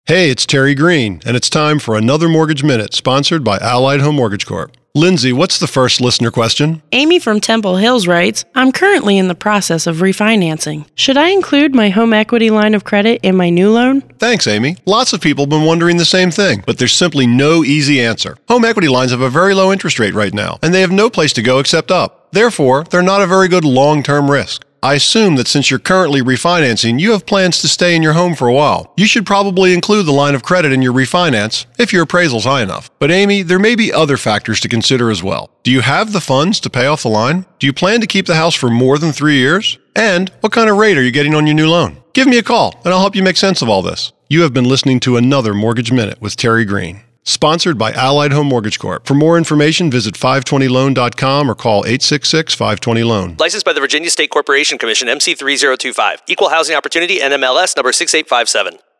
Hey, it's Terry Green, and it's time for another Mortgage Minute, sponsored by Allied Home Mortgage Corp. Lindsay, what's the first listener question? Amy from Temple Hills writes, I'm currently in the process of refinancing. Should I include my home equity line of credit in my new loan? Thanks, Amy. Lots of people have been wondering the same thing, but there's simply no easy answer. Home equity lines have a very low interest rate right now, and they have no place to go except up. Therefore, they're not a very good long-term risk. I assume that since you're currently refinancing, you have plans to stay in your home for a while. You should probably include the line of credit in your refinance if your appraisal's high enough. But Amy, there may be other factors to consider as well. Do you have the funds to pay off the line? Do you plan to keep the house for more than 3 years? And what kind of rate are you getting on your new loan? Give me a call, and I'll help you make sense of all this. You have been listening to another Mortgage Minute with Terry Green, sponsored by Allied Home Mortgage Corp. For more information, visit 520loan.com or call 866-520-LOAN. Licensed by the Virginia State Corporation Commission, MC3025. Equal Housing Opportunity, NMLS number 6857.